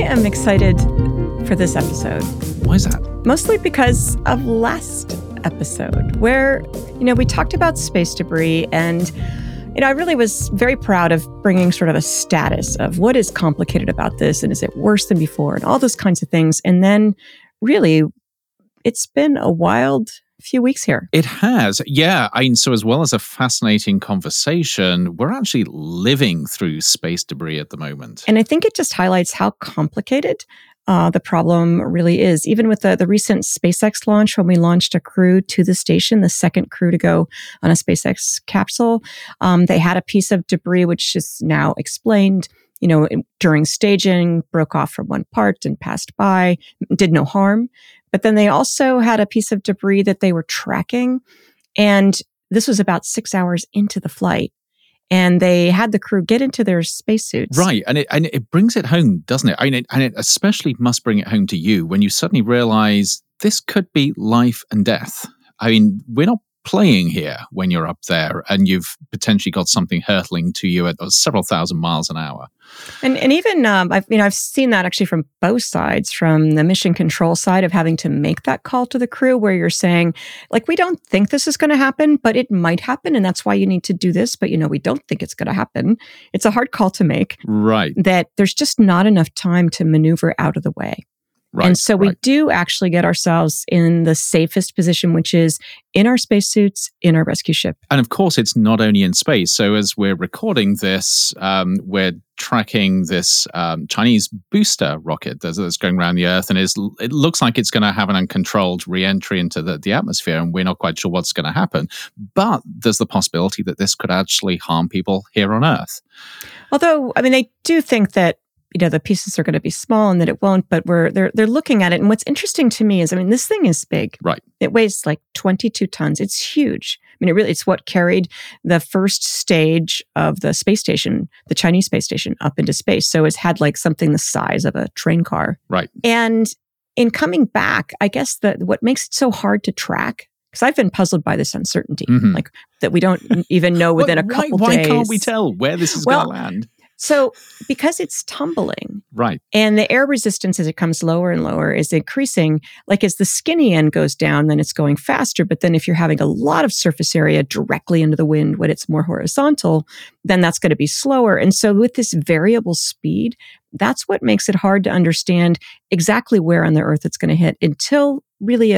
am excited for this episode. Why is that? Mostly because of last episode where, we talked about space debris and, I really was very proud of bringing sort of a status of what is complicated about this and is it worse than before and all those kinds of things. And then really, it's been a wild few weeks here. It has. Yeah. So as well as a fascinating conversation, we're actually living through space debris at the moment. And I think it just highlights how complicated the problem really is. Even with the recent SpaceX launch, when we launched a crew to the station, the second crew to go on a SpaceX capsule, they had a piece of debris, which is now explained, during staging, broke off from one part and passed by, did no harm. But then they also had a piece of debris that they were tracking. And this was about 6 hours into the flight. And they had the crew get into their spacesuits. Right. And it brings it home, doesn't it? And it especially must bring it home to you when you suddenly realize this could be life and death. We're not playing here when you're up there and you've potentially got something hurtling to you at several thousand miles an hour. And even I've seen that actually from both sides, from the mission control side of having to make that call to the crew where you're saying, we don't think this is going to happen, but it might happen. And that's why you need to do this. But, we don't think it's going to happen. It's a hard call to make. Right. That there's just not enough time to maneuver out of the way. Right, and so we do actually get ourselves in the safest position, which is in our spacesuits, in our rescue ship. And of course, it's not only in space. So as we're recording this, we're tracking this Chinese booster rocket that's going around the Earth. And it looks like it's going to have an uncontrolled re-entry into the atmosphere. And we're not quite sure what's going to happen. But there's the possibility that this could actually harm people here on Earth. Although, they do think that the pieces are going to be small and that it won't, but they're looking at it. And what's interesting to me is, this thing is big. Right. It weighs 22 tons. It's huge. It's what carried the first stage of the space station, the Chinese space station, up into space. So it's had something the size of a train car. Right. And in coming back, I guess what makes it so hard to track, because I've been puzzled by this uncertainty, that we don't even know within a couple days. Why can't we tell where this is going to land? So because it's tumbling, right, and the air resistance as it comes lower and lower is increasing, as the skinny end goes down, then it's going faster. But then if you're having a lot of surface area directly into the wind when it's more horizontal, then that's going to be slower. And so with this variable speed, that's what makes it hard to understand exactly where on the Earth it's going to hit until really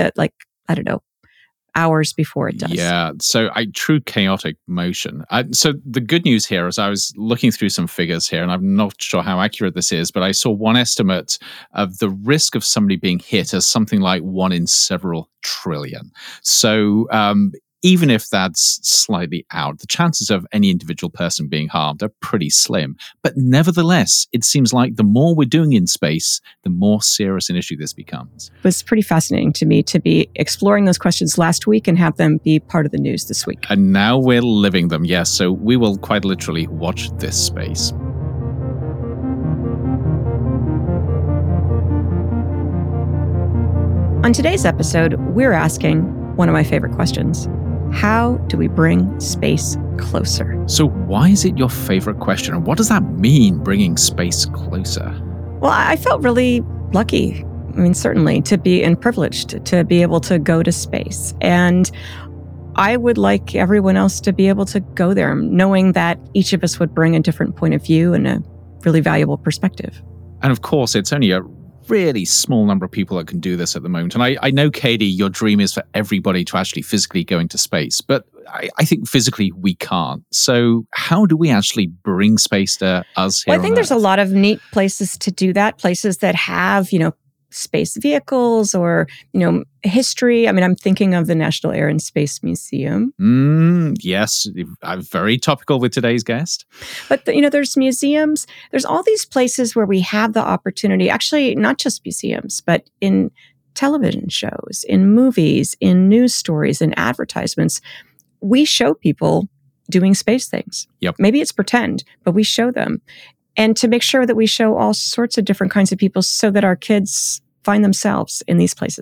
hours before it does. Yeah, so true chaotic motion. So the good news here is I was looking through some figures here, and I'm not sure how accurate this is, but I saw one estimate of the risk of somebody being hit as something like 1 in several trillion. So even if that's slightly out, the chances of any individual person being harmed are pretty slim. But nevertheless, it seems like the more we're doing in space, the more serious an issue this becomes. It was pretty fascinating to me to be exploring those questions last week and have them be part of the news this week. And now we're living them, yes. So we will quite literally watch this space. On today's episode, we're asking one of my favorite questions. How do we bring space closer? So why is it your favorite question? And what does that mean, bringing space closer? Well, I felt really lucky. Certainly, to be and privileged to be able to go to space. And I would like everyone else to be able to go there, knowing that each of us would bring a different point of view and a really valuable perspective. And of course, it's only a really small number of people that can do this at the moment. And I know, Katie, your dream is for everybody to actually physically go into space, but I think physically we can't. So how do we actually bring space to us here? Well, I think there's a lot of neat places to do that, places that have, space vehicles or, history. I'm thinking of the National Air and Space Museum. Yes, I'm very topical with today's guest. But, there's museums. There's all these places where we have the opportunity, actually, not just museums, but in television shows, in movies, in news stories, in advertisements, we show people doing space things. Yep. Maybe it's pretend, but we show them. And to make sure that we show all sorts of different kinds of people so that our kids find themselves in these places.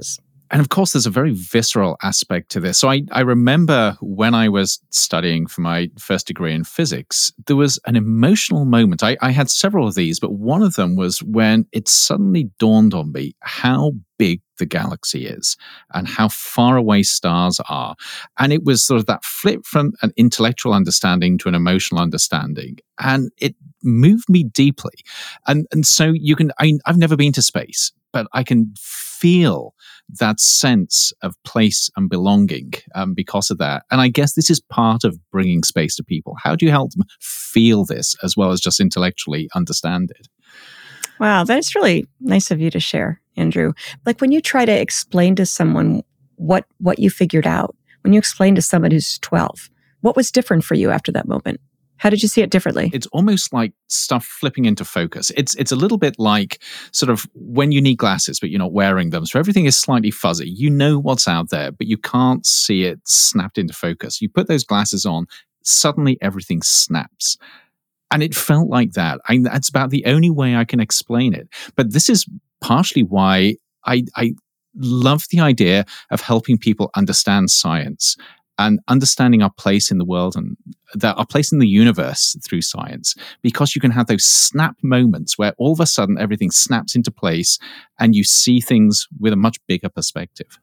And of course, there's a very visceral aspect to this. So I remember when I was studying for my first degree in physics, there was an emotional moment. I had several of these, but one of them was when it suddenly dawned on me how big the galaxy is and how far away stars are. And it was sort of that flip from an intellectual understanding to an emotional understanding. And it moved me deeply. And so I've never been to space, but I can feel that sense of place and belonging because of that. And I guess this is part of bringing space to people. How do you help them feel this as well as just intellectually understand it? Wow, that's really nice of you to share, Andrew. Like when you try to explain to someone what you figured out, when you explain to someone who's 12, what was different for you after that moment? How did you see it differently? It's almost like stuff flipping into focus. It's a little bit like sort of when you need glasses, but you're not wearing them. So everything is slightly fuzzy. You know what's out there, but you can't see it snapped into focus. You put those glasses on, suddenly everything snaps. And it felt like that. That's about the only way I can explain it. But this is partially why I love the idea of helping people understand science and understanding our place in the world and our place in the universe through science, because you can have those snap moments where all of a sudden everything snaps into place and you see things with a much bigger perspective.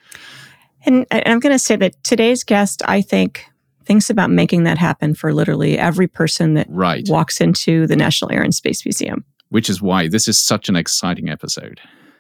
And I'm going to say that today's guest, I think, thinks about making that happen for literally every person that walks into the National Air and Space Museum. Which is why this is such an exciting episode.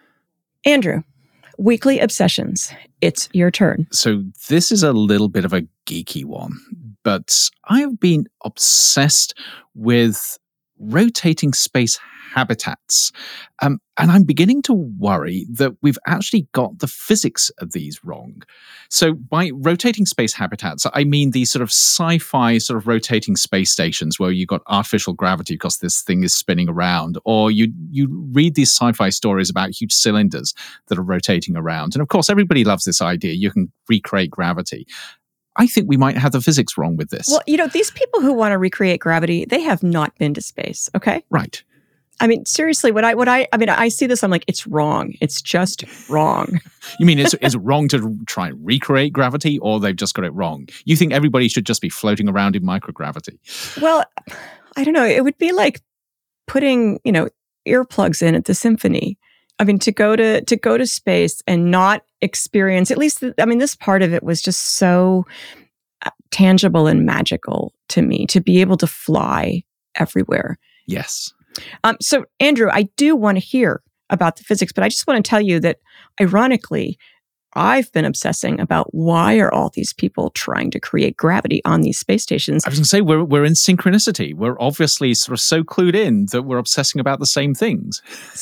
Andrew, weekly obsessions. It's your turn. So this is a little bit of a geeky one, but I've been obsessed with rotating space habitats. And I'm beginning to worry that we've actually got the physics of these wrong. So by rotating space habitats, I mean these sort of sci-fi sort of rotating space stations where you've got artificial gravity because this thing is spinning around, or you read these sci-fi stories about huge cylinders that are rotating around. And of course, everybody loves this idea. You can recreate gravity. I think we might have the physics wrong with this. Well, these people who want to recreate gravity, they have not been to space, okay? Right. I mean, seriously, I see this, I'm like, it's wrong. It's just wrong. You mean is it wrong to try and recreate gravity, or they've just got it wrong? You think everybody should just be floating around in microgravity? Well, I don't know. It would be like putting, earplugs in at the symphony. I mean, to go to space and not experience, at least, this part of it was just so tangible and magical to me, to be able to fly everywhere. Yes. So, Andrew, I do want to hear about the physics, but I just want to tell you that, ironically, I've been obsessing about why are all these people trying to create gravity on these space stations. I was going to say, we're in synchronicity. We're obviously sort of so clued in that we're obsessing about the same things.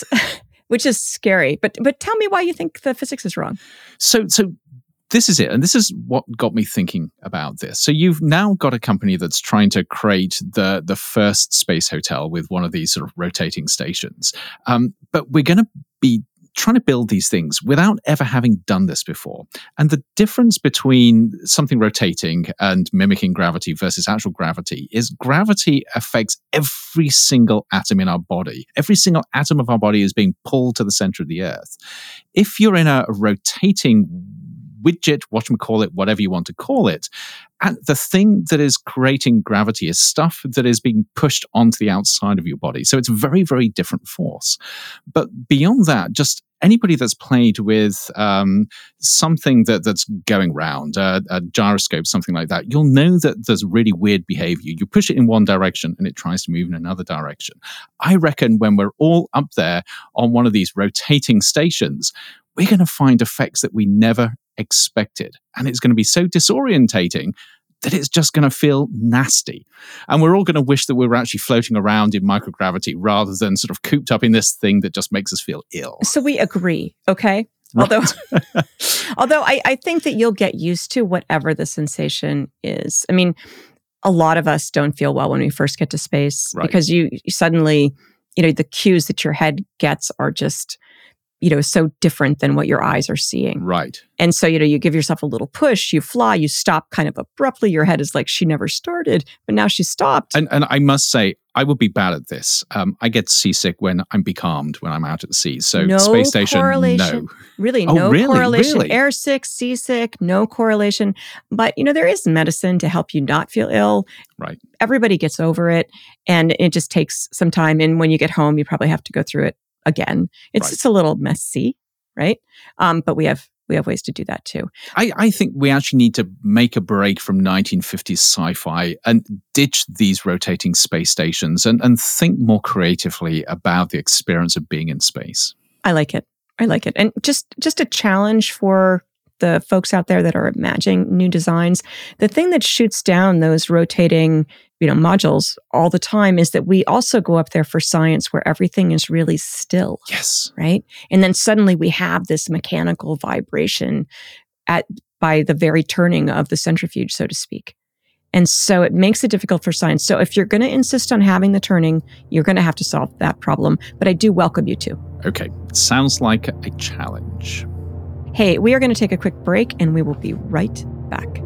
Which is scary. But tell me why you think the physics is wrong. So this is it. And this is what got me thinking about this. So you've now got a company that's trying to create the first space hotel with one of these sort of rotating stations. But we're going to be trying to build these things without ever having done this before. And the difference between something rotating and mimicking gravity versus actual gravity is gravity affects every single atom in our body. Every single atom of our body is being pulled to the center of the Earth. If you're in a rotating widget, whatchamacallit, whatever you want to call it, and the thing that is creating gravity is stuff that is being pushed onto the outside of your body. So it's a very, very different force. But beyond that, just anybody that's played with something that's going round, a gyroscope, something like that, you'll know that there's really weird behavior. You push it in one direction and it tries to move in another direction. I reckon when we're all up there on one of these rotating stations, we're going to find effects that we never expected. And it's going to be so disorientating that it's just going to feel nasty. And we're all going to wish that we were actually floating around in microgravity rather than sort of cooped up in this thing that just makes us feel ill. So we agree, okay? Right. Although I think that you'll get used to whatever the sensation is. I mean, a lot of us don't feel well when we first get to space because you suddenly, the cues that your head gets are just so different than what your eyes are seeing. Right. And so, you give yourself a little push, you fly, you stop kind of abruptly. Your head is like, she never started, but now she stopped. And I must say, I would be bad at this. I get seasick when I'm becalmed when I'm out at sea. So No space station, correlation. no. Really, Oh, no really? correlation. Really? Airsick, seasick, no correlation. But, there is medicine to help you not feel ill. Right. Everybody gets over it, and it just takes some time. And when you get home, you probably have to go through it again. It's Right. just a little messy, right? But we have ways to do that too. I think we actually need to make a break from 1950s sci-fi and ditch these rotating space stations and think more creatively about the experience of being in space. I like it. And just a challenge for the folks out there that are imagining new designs. The thing that shoots down those rotating, modules all the time is that we also go up there for science where everything is really still. Yes. Right? And then suddenly we have this mechanical vibration by the very turning of the centrifuge, so to speak. And so it makes it difficult for science. So if you're going to insist on having the turning, you're going to have to solve that problem. But I do welcome you to. Okay. Sounds like a challenge. Hey, we are going to take a quick break and we will be right back.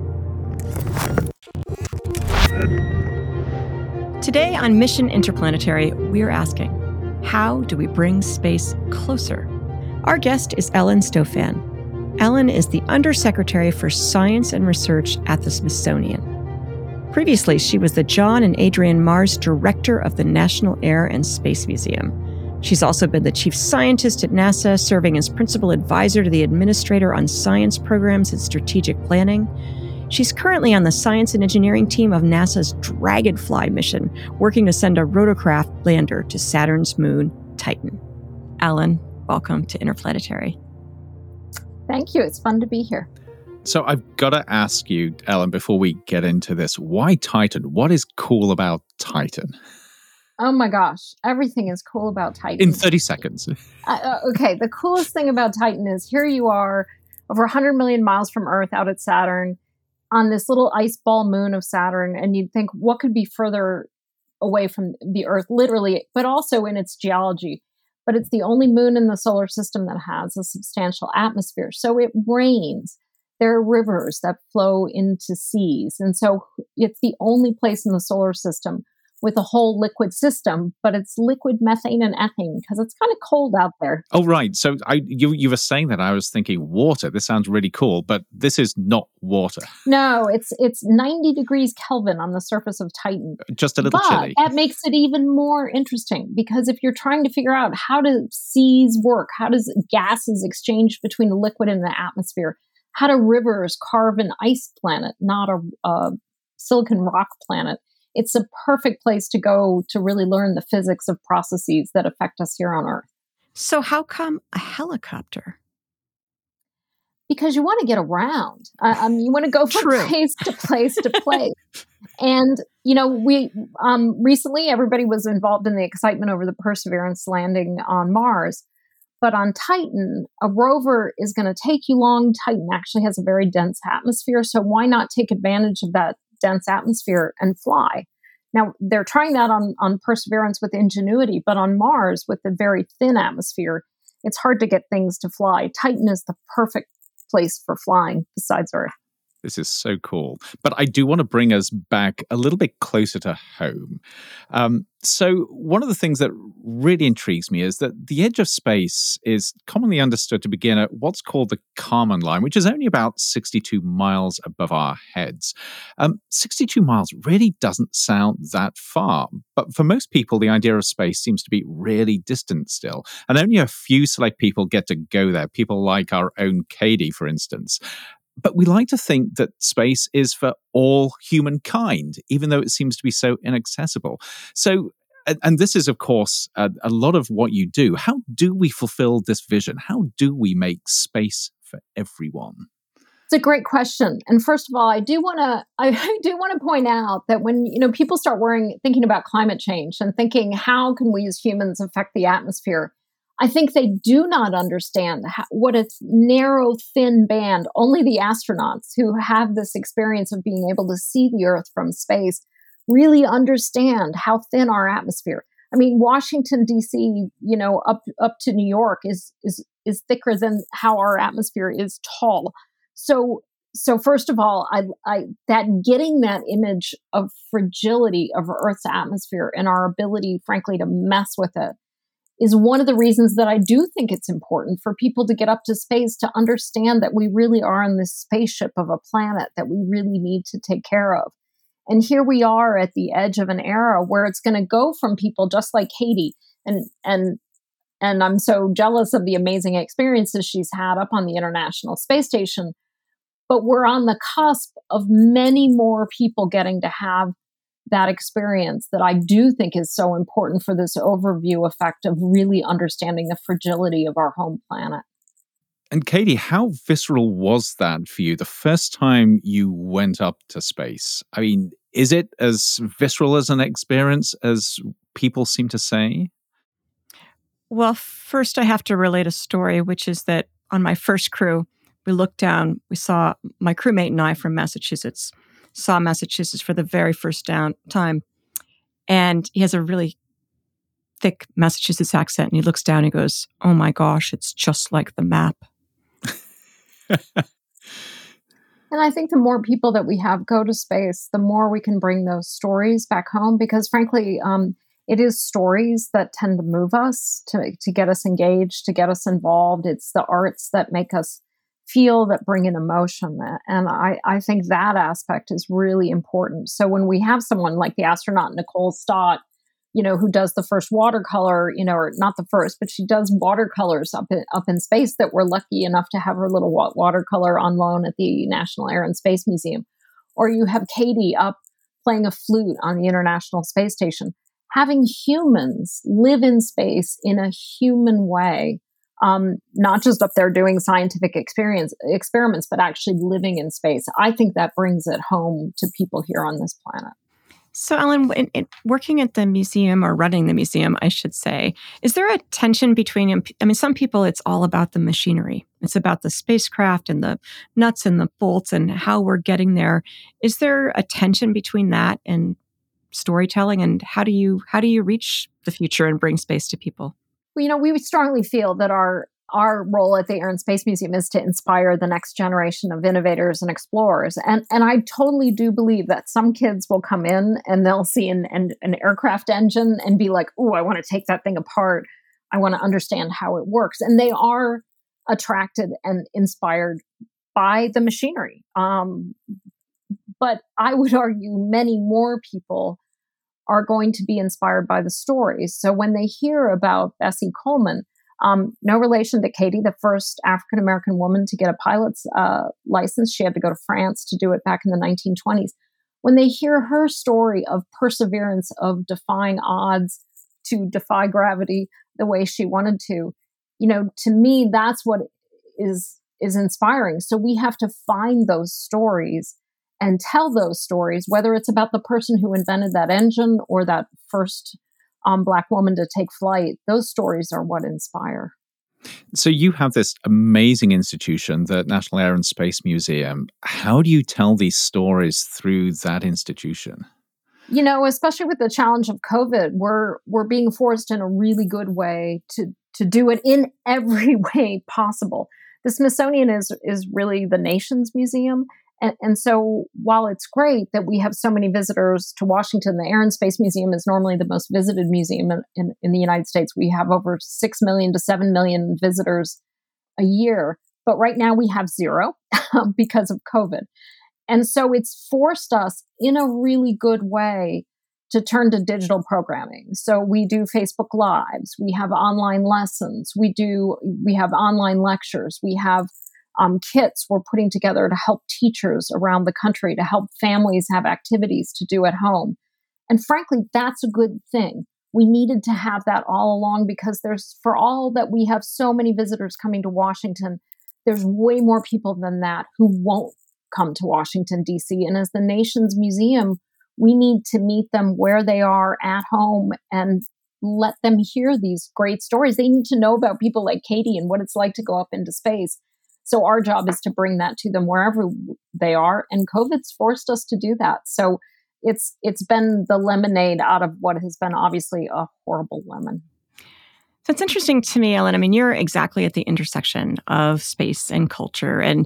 Today on Mission Interplanetary, we're asking, how do we bring space closer? Our guest is Ellen Stofan. Ellen is the Undersecretary for Science and Research at the Smithsonian. Previously, she was the John and Adrienne Mars Director of the National Air and Space Museum. She's also been the chief scientist at NASA, serving as principal advisor to the administrator on science programs and strategic planning. She's currently on the science and engineering team of NASA's Dragonfly mission, working to send a rotorcraft lander to Saturn's moon, Titan. Ellen, welcome to Interplanetary. Thank you. It's fun to be here. So I've got to ask you, Ellen, before we get into this, why Titan? What is cool about Titan? Oh my gosh, everything is cool about Titan. In 30 seconds. Okay, the coolest thing about Titan is here you are, over 100 million miles from Earth out at Saturn, on this little ice ball moon of Saturn, and you'd think, what could be further away from the Earth, literally, but also in its geology. But it's the only moon in the solar system that has a substantial atmosphere. So it rains. There are rivers that flow into seas. And so it's the only place in the solar system with a whole liquid system, but it's liquid methane and ethane because it's kind of cold out there. Oh, right. So you were saying that. I was thinking water. This sounds really cool, but this is not water. No, it's 90 degrees Kelvin on the surface of Titan. Just a little chilly. That makes it even more interesting because if you're trying to figure out how do seas work, how does gases exchange between the liquid and the atmosphere, how do rivers carve an ice planet, not a silicon rock planet, it's a perfect place to go to really learn the physics of processes that affect us here on Earth. So how come a helicopter? Because you want to get around. You want to go from place to place to place. And, we recently everybody was involved in the excitement over the Perseverance landing on Mars. But on Titan, a rover is going to take you long. Titan actually has a very dense atmosphere. So why not take advantage of that dense atmosphere and fly? Now, they're trying that on Perseverance with Ingenuity, but on Mars with the very thin atmosphere, it's hard to get things to fly. Titan is the perfect place for flying besides Earth. This is so cool. But I do want to bring us back a little bit closer to home. So one of the things that really intrigues me is that the edge of space is commonly understood to begin at what's called the Kármán line, which is only about 62 miles above our heads. 62 miles really doesn't sound that far. But for most people, the idea of space seems to be really distant still. And only a few select people get to go there, people like our own Katie, for instance. But we like to think that space is for all humankind, even though it seems to be so inaccessible. So, and this is, of course, a lot of what you do. How do we fulfill this vision? How do we make space for everyone? It's a great question. And first of all, I do want to point out that when people start thinking about climate change and thinking, how can we as humans affect the atmosphere? I think they do not understand what a narrow, thin band, only the astronauts who have this experience of being able to see the Earth from space really understand how thin our atmosphere. I mean, Washington, D.C., up to New York is thicker than how our atmosphere is tall. So so first of all, that getting that image of fragility of Earth's atmosphere and our ability, frankly, to mess with it is one of the reasons that I do think it's important for people to get up to space, to understand that we really are on this spaceship of a planet that we really need to take care of. And here we are at the edge of an era where it's going to go from people just like Katie, and I'm so jealous of the amazing experiences she's had up on the International Space Station. But we're on the cusp of many more people getting to have that experience that I do think is so important for this overview effect of really understanding the fragility of our home planet. And Katie, how visceral was that for you the first time you went up to space? I mean, is it as visceral as an experience as people seem to say? Well, first I have to relate a story, which is that on my first crew, we looked down, we saw my crewmate and I from Massachusetts, saw Massachusetts for the very first time. And he has a really thick Massachusetts accent. And he looks down and he goes, "Oh my gosh, it's just like the map." And I think the more people that we have go to space, the more we can bring those stories back home, because frankly, it is stories that tend to move us, to get us engaged, to get us involved. It's the arts that make us feel, that bring in emotion. And I think that aspect is really important. So when we have someone like the astronaut Nicole Stott, who does the first watercolor, or not the first, but she does watercolors up in space, that we're lucky enough to have her little watercolor on loan at the National Air and Space Museum. Or you have Katie up playing a flute on the International Space Station. Having humans live in space in a human way, not just up there doing scientific experiments, but actually living in space. I think that brings it home to people here on this planet. So, Ellen, working at the museum, or running the museum, I should say, is there a tension between, some people, it's all about the machinery. It's about the spacecraft and the nuts and the bolts and how we're getting there. Is there a tension between that and storytelling? And how do you reach the future and bring space to people? Well, we strongly feel that our role at the Air and Space Museum is to inspire the next generation of innovators and explorers. And I totally do believe that some kids will come in and they'll see an aircraft engine and be like, "Oh, I want to take that thing apart. I want to understand how it works." And they are attracted and inspired by the machinery. But I would argue many more people are going to be inspired by the stories. So when they hear about Bessie Coleman, no relation to Katie, the first African-American woman to get a pilot's license. She had to go to France to do it back in the 1920s. When they hear her story of perseverance, of defying odds to defy gravity the way she wanted to me, that's what is inspiring. So we have to find those stories and tell those stories, whether it's about the person who invented that engine or that first Black woman to take flight. Those stories are what inspire. So you have this amazing institution, the National Air and Space Museum. How do you tell these stories through that institution? Especially with the challenge of COVID, we're being forced in a really good way to do it in every way possible. The Smithsonian is really the nation's museum. And so while it's great that we have so many visitors to Washington, the Air and Space Museum is normally the most visited museum in the United States. We have over 6 million to 7 million visitors a year. But right now we have zero because of COVID. And so it's forced us in a really good way to turn to digital programming. So we do Facebook Lives. We have online lessons. We have online lectures. We have kits we're putting together to help teachers around the country, to help families have activities to do at home. And frankly, that's a good thing. We needed to have that all along, because for all that we have so many visitors coming to Washington, there's way more people than that who won't come to Washington, D.C. And as the nation's museum, we need to meet them where they are at home and let them hear these great stories. They need to know about people like Katie and what it's like to go up into space. So our job is to bring that to them wherever they are. And COVID's forced us to do that. So it's been the lemonade out of what has been obviously a horrible lemon. So it's interesting to me, Ellen. You're exactly at the intersection of space and culture. And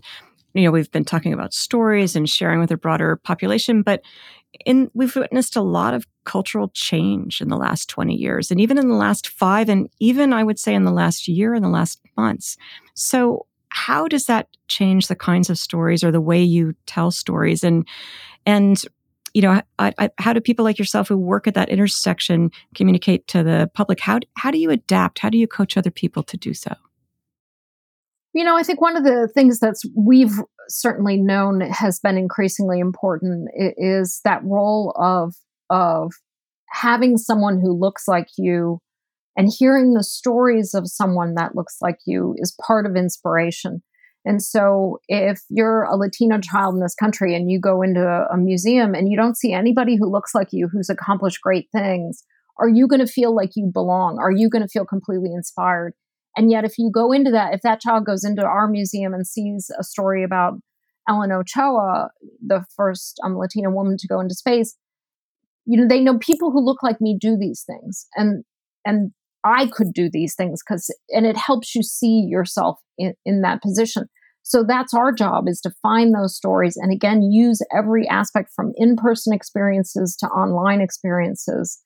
we've been talking about stories and sharing with a broader population, but we've witnessed a lot of cultural change in the last 20 years, and even in the last 5, and even I would say in the last year, in the last months. So how does that change the kinds of stories or the way you tell stories? And how do people like yourself who work at that intersection communicate to the public? How do you adapt? How do you coach other people to do so? I think one of the things we've certainly known has been increasingly important is that role of having someone who looks like you and hearing the stories of someone that looks like you is part of inspiration. And so if you're a Latino child in this country and you go into a museum and you don't see anybody who looks like you, who's accomplished great things, are you going to feel like you belong? Are you going to feel completely inspired? And yet, if that child goes into our museum and sees a story about Ellen Ochoa, the first Latina woman to go into space, they know people who look like me do these things, and I could do these things and it helps you see yourself in that position. So that's our job, is to find those stories, and again, use every aspect from in-person experiences to online experiences,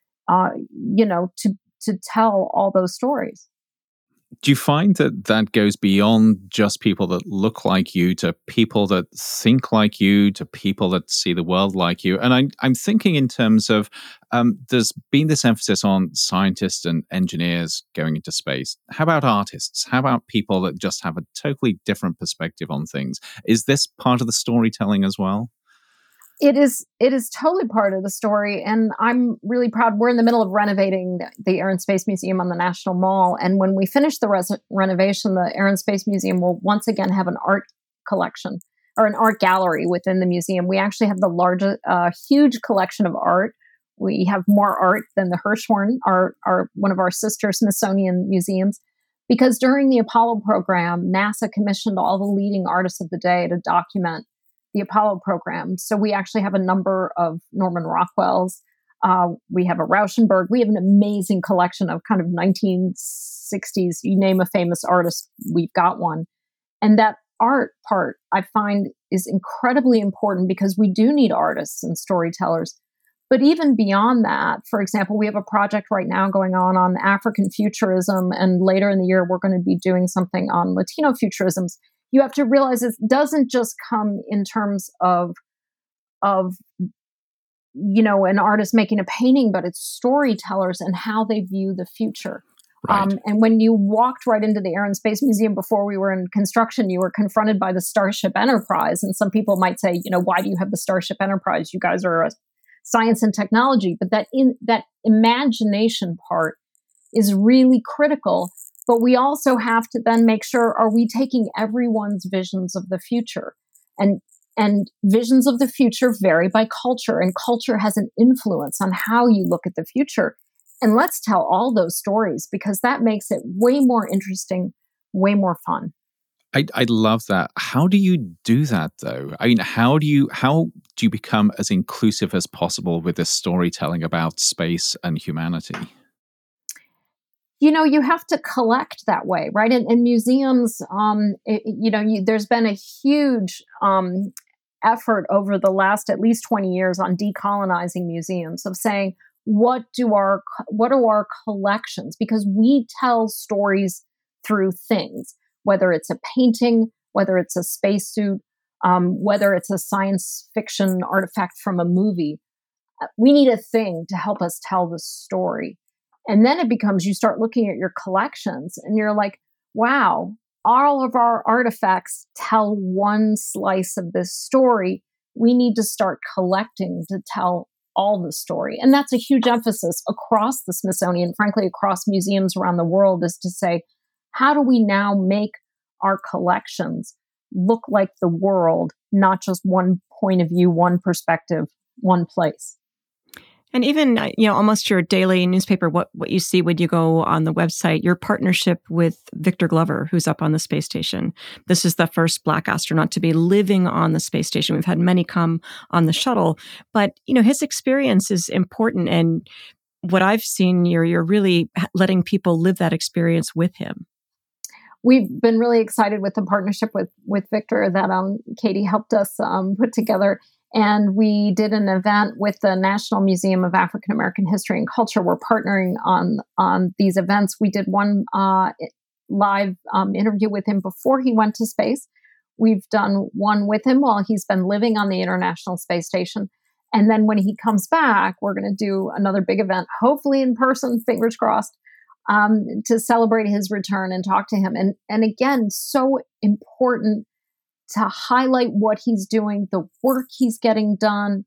to tell all those stories. Do you find that goes beyond just people that look like you to people that think like you, to people that see the world like you? And I'm thinking in terms of there's been this emphasis on scientists and engineers going into space. How about artists? How about people that just have a totally different perspective on things? Is this part of the storytelling as well? It is totally part of the story, and I'm really proud. We're in the middle of renovating the Air and Space Museum on the National Mall, and when we finish the renovation, the Air and Space Museum will once again have an art collection or an art gallery within the museum. We actually have the largest, huge collection of art. We have more art than the Hirshhorn, our one of our sister Smithsonian museums, because during the Apollo program, NASA commissioned all the leading artists of the day to document the Apollo program. So we actually have a number of Norman Rockwells. We have a Rauschenberg. We have an amazing collection of kind of 1960s, you name a famous artist, we've got one. And that art part, I find, is incredibly important because we do need artists and storytellers. But even beyond that, for example, we have a project right now going on African futurism, and later in the year, we're going to be doing something on Latino futurisms. You have to realize it doesn't just come in terms of an artist making a painting, but it's storytellers and how they view the future. Right. And when you walked right into the Air and Space Museum before we were in construction, you were confronted by the Starship Enterprise. And some people might say, why do you have the Starship Enterprise? You guys are a science and technology. But that imagination part is really critical. But we also have to then make sure, are we taking everyone's visions of the future? And visions of the future vary by culture, and culture has an influence on how you look at the future. And let's tell all those stories, because that makes it way more interesting, way more fun. I love that. How do you do that, though? I mean, how do you become as inclusive as possible with this storytelling about space and humanity? You have to collect that way, right? In museums, there's been a huge effort over the last at least 20 years on decolonizing museums, of saying, what are our collections? Because we tell stories through things, whether it's a painting, whether it's a spacesuit, whether it's a science fiction artifact from a movie. We need a thing to help us tell the story. And then it becomes, you start looking at your collections and you're like, wow, all of our artifacts tell one slice of this story. We need to start collecting to tell all the story. And that's a huge emphasis across the Smithsonian, frankly, across museums around the world, is to say, how do we now make our collections look like the world, not just one point of view, one perspective, one place? And even, almost your daily newspaper, what you see when you go on the website, your partnership with Victor Glover, who's up on the space station. This is the first Black astronaut to be living on the space station. We've had many come on the shuttle, but, his experience is important. And what I've seen, you're really letting people live that experience with him. we've been really excited with the partnership with Victor that Katie helped us put together. And we did an event with the National Museum of African American History and Culture. We're partnering on these events. We did one live interview with him before he went to space. We've done one with him while he's been living on the International Space Station. And then when he comes back, we're going to do another big event, hopefully in person, fingers crossed, to celebrate his return and talk to him. And again, so important to highlight what he's doing, the work he's getting done,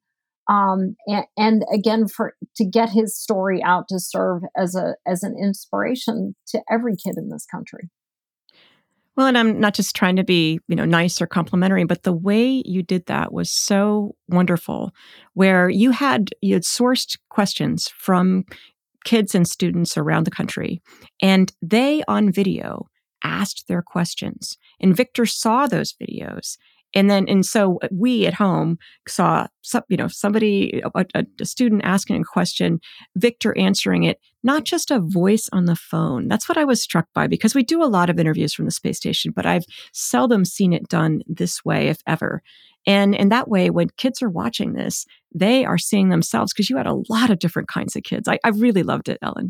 and again, to get his story out to serve as an inspiration to every kid in this country. Well, and I'm not just trying to be, nice or complimentary, but the way you did that was so wonderful, where you had sourced questions from kids and students around the country, and they on video asked their questions, and Victor saw those videos. And so we at home saw somebody, a student asking a question, Victor answering it, not just a voice on the phone. That's what I was struck by, because we do a lot of interviews from the space station, but I've seldom seen it done this way, if ever. And in that way, when kids are watching this, they are seeing themselves, because you had a lot of different kinds of kids. I really loved it, Ellen.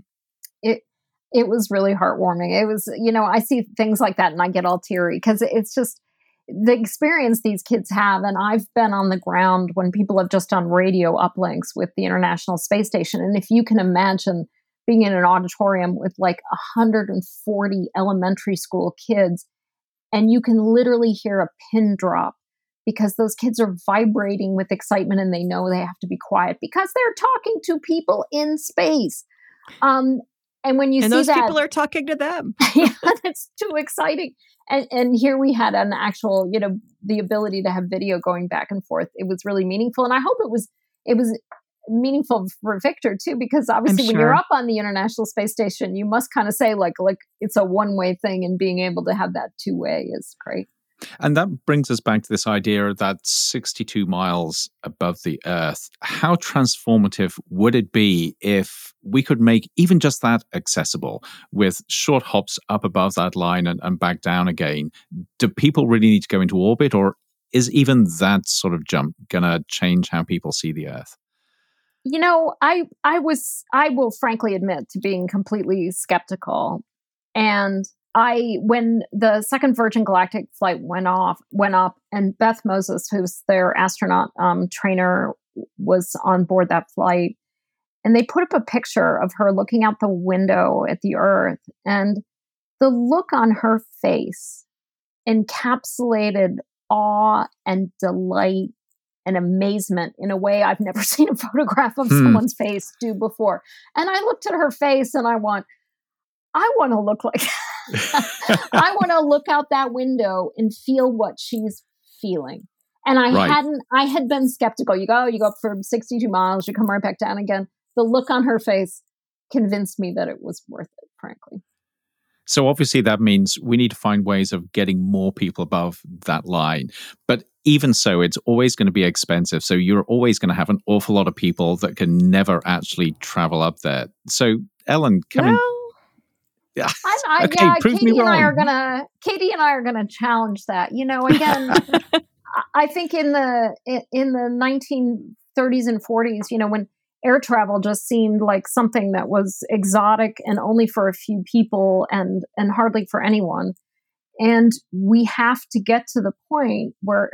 It was really heartwarming. It was, I see things like that and I get all teary, because it's just the experience these kids have. And I've been on the ground when people have just done radio uplinks with the International Space Station. And if you can imagine being in an auditorium with like 140 elementary school kids, and you can literally hear a pin drop because those kids are vibrating with excitement and they know they have to be quiet because they're talking to people in space. And when you see those that, people are talking to them. Yeah, that's too exciting. And here we had an actual, the ability to have video going back and forth. It was really meaningful, and I hope it was meaningful for Victor too, because obviously when you're up on the International Space Station, you must kind of say like it's a one-way thing, and being able to have that two-way is great. And that brings us back to this idea that 62 miles above the Earth, how transformative would it be if we could make even just that accessible with short hops up above that line and back down again? Do people really need to go into orbit, or is even that sort of jump going to change how people see the Earth? I will frankly admit to being completely skeptical. And when the second Virgin Galactic flight went up, and Beth Moses, who's their astronaut trainer, was on board that flight, and they put up a picture of her looking out the window at the Earth, and the look on her face encapsulated awe and delight and amazement in a way I've never seen a photograph of someone's face do before. And I looked at her face and I want to look like I want to look out that window and feel what she's feeling. And I had been skeptical. You go up for 62 miles, you come right back down again. The look on her face convinced me that it was worth it, frankly. So obviously that means we need to find ways of getting more people above that line. But even so, it's always going to be expensive. So you're always going to have an awful lot of people that can never actually travel up there. So Ellen, Yeah, prove me wrong. Katie and I are gonna challenge that. Again, I think in the 1930s and 40s, when air travel just seemed like something that was exotic and only for a few people and hardly for anyone. And we have to get to the point where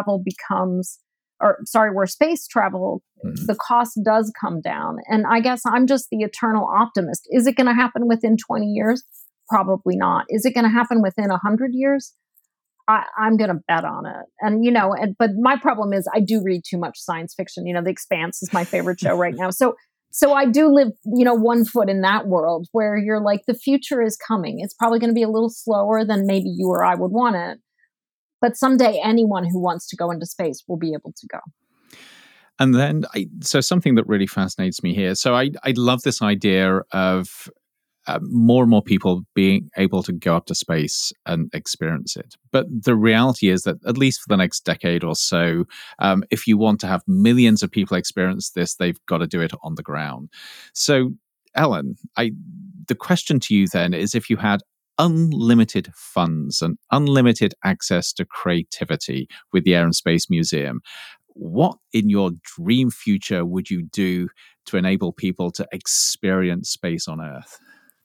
where space travel, the cost does come down. And I guess I'm just the eternal optimist. Is it going to happen within 20 years? Probably not. Is it going to happen within 100 years? I'm going to bet on it. And, but my problem is I do read too much science fiction. The Expanse is my favorite show right now. So I do live, one foot in that world where you're like, the future is coming. It's probably going to be a little slower than maybe you or I would want it. But someday anyone who wants to go into space will be able to go. And then, so something that really fascinates me here. So I love this idea of more and more people being able to go up to space and experience it. But the reality is that at least for the next decade or so, if you want to have millions of people experience this, they've got to do it on the ground. So Ellen, the question to you then is, if you had unlimited funds and unlimited access to creativity with the Air and Space Museum, what in your dream future would you do to enable people to experience space on Earth?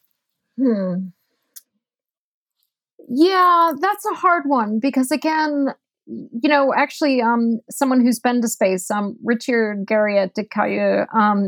Yeah, that's a hard one because again, actually, someone who's been to space, Richard Garriott de Caillou,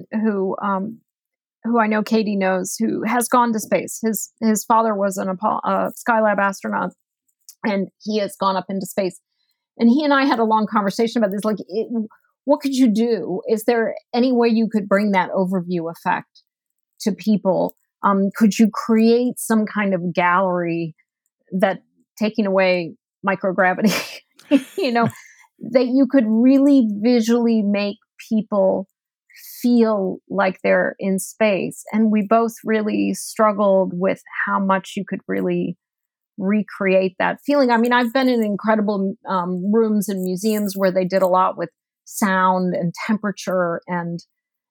who I know Katie knows, who has gone to space. His father was an Skylab astronaut, and he has gone up into space. And he and I had a long conversation about this. Like, what could you do? Is there any way you could bring that overview effect to people? Could you create some kind of gallery that, taking away microgravity, that you could really visually make people feel like they're in space? And we both really struggled with how much you could really recreate that feeling. I mean, I've been in incredible rooms and museums where they did a lot with sound and temperature and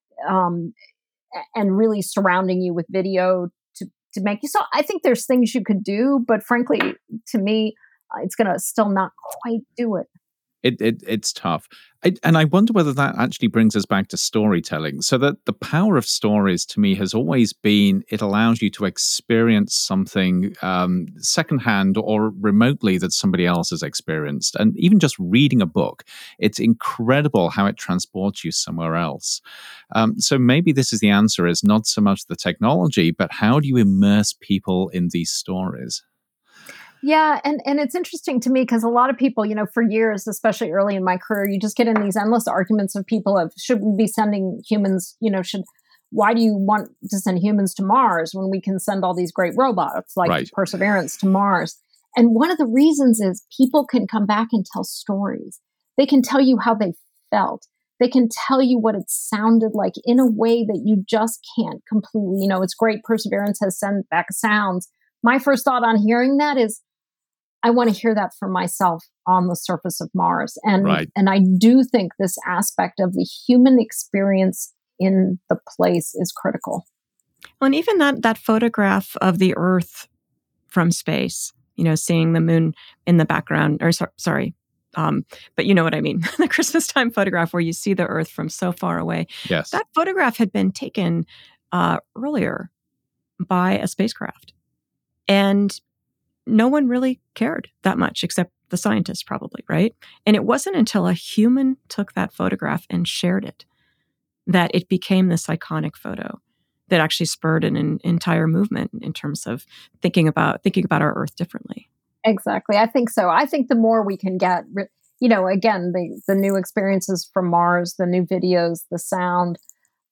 really surrounding you with video to make you. So I think there's things you could do, but frankly, to me, it's going to still not quite do it. It's tough. And I wonder whether that actually brings us back to storytelling. So that the power of stories to me has always been, it allows you to experience something secondhand or remotely that somebody else has experienced. And even just reading a book, it's incredible how it transports you somewhere else. So maybe this is the answer, is not so much the technology, but how do you immerse people in these stories? Yeah, and it's interesting to me because a lot of people, for years, especially early in my career, you just get in these endless arguments of people of, should we be sending humans, why do you want to send humans to Mars when we can send all these great robots like Perseverance to Mars? And one of the reasons is people can come back and tell stories. They can tell you how they felt. They can tell you what it sounded like in a way that you just can't completely, it's great Perseverance has sent back sounds. My first thought on hearing that is, I want to hear that for myself on the surface of Mars. And I do think this aspect of the human experience in the place is critical. Well, and even that photograph of the Earth from space, seeing the moon in the background, or sorry, but you know what I mean, the Christmas time photograph where you see the Earth from so far away. Yes. That photograph had been taken earlier by a spacecraft. And no one really cared that much, except the scientists probably, right? And it wasn't until a human took that photograph and shared it that it became this iconic photo that actually spurred an entire movement in terms of thinking about our Earth differently. Exactly. I think so. I think the more we can get, again, the new experiences from Mars, the new videos, the sound,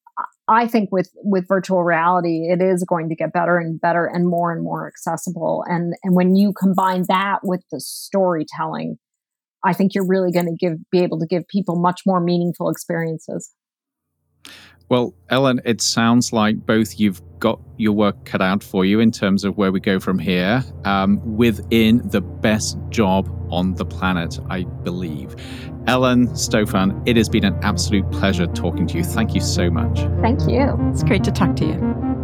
I think with virtual reality, it is going to get better and better and more accessible. And when you combine that with the storytelling, I think you're really going to be able to give people much more meaningful experiences. Well, Ellen, it sounds like both you've got your work cut out for you in terms of where we go from here, within the best job on the planet, I believe. Ellen Stofan, it has been an absolute pleasure talking to you. Thank you so much. Thank you. It's great to talk to you.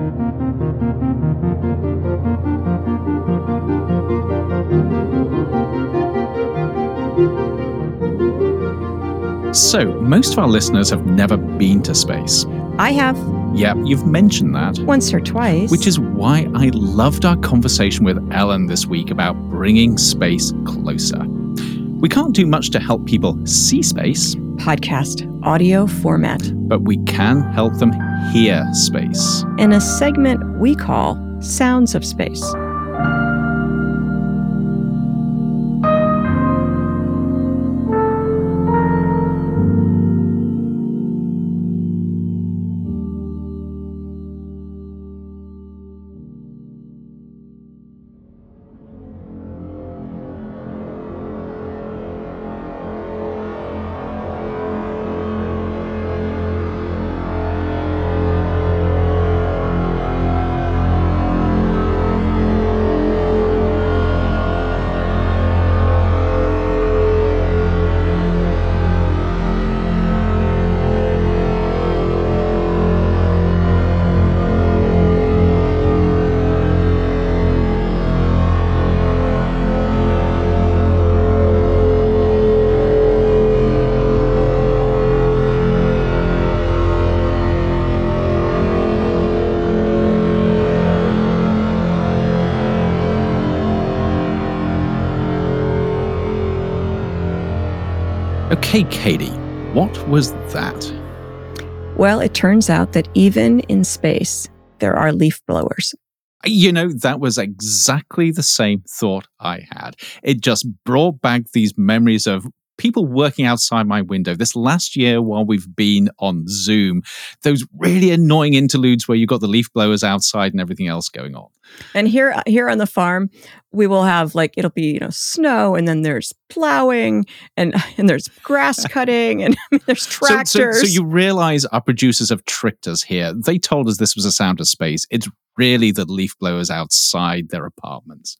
So, most of our listeners have never been to space. I have. Yeah, you've mentioned that. Once or twice. Which is why I loved our conversation with Ellen this week about bringing space closer. We can't do much to help people see space. Podcast, audio format. But we can help them hear space. In a segment we call Sounds of Space. Hey, Katie, what was that? Well, it turns out that even in space, there are leaf blowers. That was exactly the same thought I had. It just brought back these memories of people working outside my window this last year while we've been on Zoom. Those really annoying interludes where you got the leaf blowers outside and everything else going on. And here on the farm, we will have it'll be snow, and then there's plowing, and there's grass cutting, and there's tractors. So you realize our producers have tricked us here. They told us this was a sound of space. It's really the leaf blowers outside their apartments.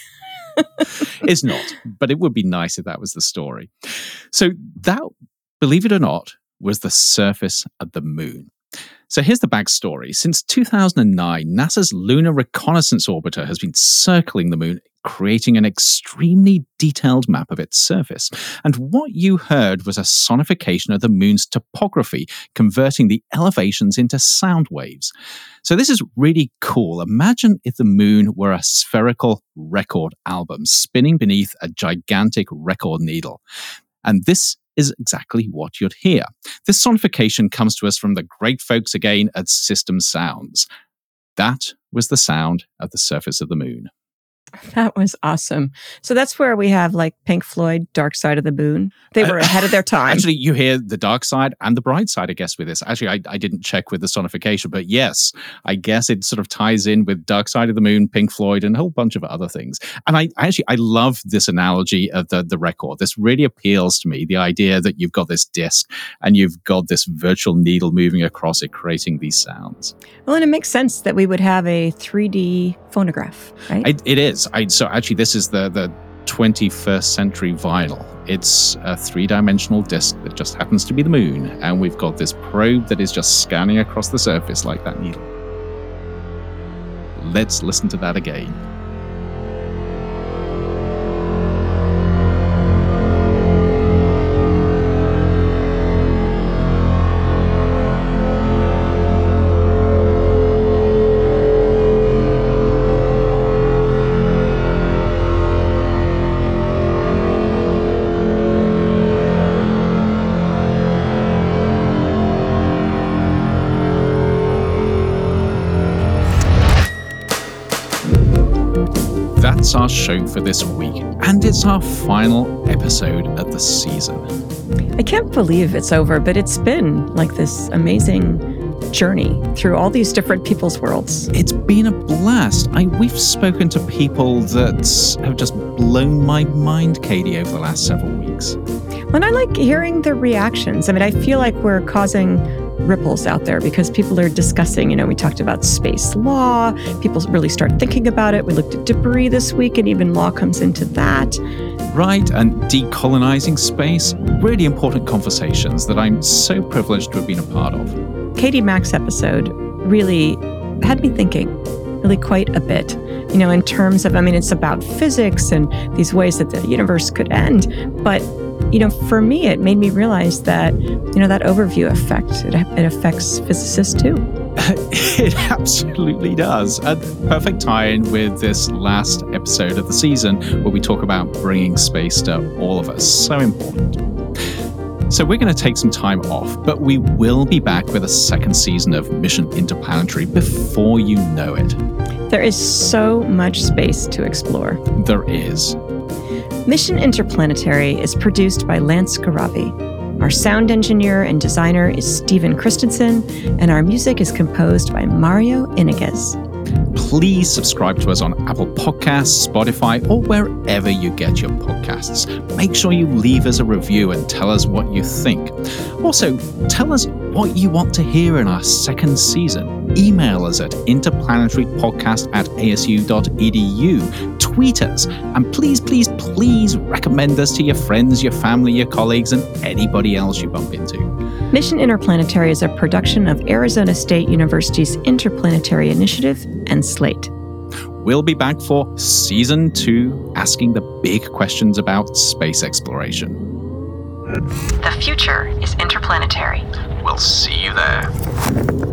It's not, but it would be nice if that was the story. So that, believe it or not, was the surface of the moon. So here's the backstory. Since 2009, NASA's Lunar Reconnaissance Orbiter has been circling the moon, creating an extremely detailed map of its surface. And what you heard was a sonification of the moon's topography, converting the elevations into sound waves. So this is really cool. Imagine if the moon were a spherical record album spinning beneath a gigantic record needle. And this is exactly what you'd hear. This sonification comes to us from the great folks again at System Sounds. That was the sound of the surface of the moon. That was awesome. So that's where we have Pink Floyd, Dark Side of the Moon. They were ahead of their time. Actually, you hear the dark side and the bright side, I guess, with this. Actually, I didn't check with the sonification, but yes, I guess it sort of ties in with Dark Side of the Moon, Pink Floyd, and a whole bunch of other things. And I love this analogy of the record. This really appeals to me, the idea that you've got this disc and you've got this virtual needle moving across it, creating these sounds. Well, and it makes sense that we would have a 3D phonograph, right? It is. So actually, this is the 21st century vinyl. It's a 3-dimensional disc that just happens to be the moon. And we've got this probe that is just scanning across the surface like that needle. Let's listen to that again. That's our show for this week, and it's our final episode of the season. I can't believe it's over, but it's been this amazing journey through all these different people's worlds. It's been a blast. We've spoken to people that have just blown my mind, Katie, over the last several weeks. And I like hearing the reactions. I feel like we're causing ripples out there because people are discussing, we talked about space law. People really start thinking about it. We looked at debris this week, and even law comes into that. Right, and decolonizing space. Really important conversations that I'm so privileged to have been a part of. Katie Mack's episode really had me thinking really quite a bit, in terms of, it's about physics and these ways that the universe could end. But for me, it made me realize that, that overview effect, it affects physicists too. It absolutely does. A perfect tie-in with this last episode of the season where we talk about bringing space to all of us. So important. So we're going to take some time off, but we will be back with a second season of Mission Interplanetary before you know it. There is so much space to explore. There is. Mission Interplanetary is produced by Lance Garavi. Our sound engineer and designer is Steven Christensen, and our music is composed by Mario Iniguez. Please subscribe to us on Apple Podcasts, Spotify, or wherever you get your podcasts. Make sure you leave us a review and tell us what you think. Also, tell us what you want to hear in our second season. Email us at interplanetarypodcast@asu.edu. Tweet us, and please, please, please recommend us to your friends, your family, your colleagues, and anybody else you bump into. Mission Interplanetary is a production of Arizona State University's Interplanetary Initiative and Slate. We'll be back for Season 2, asking the big questions about space exploration. The future is interplanetary. We'll see you there.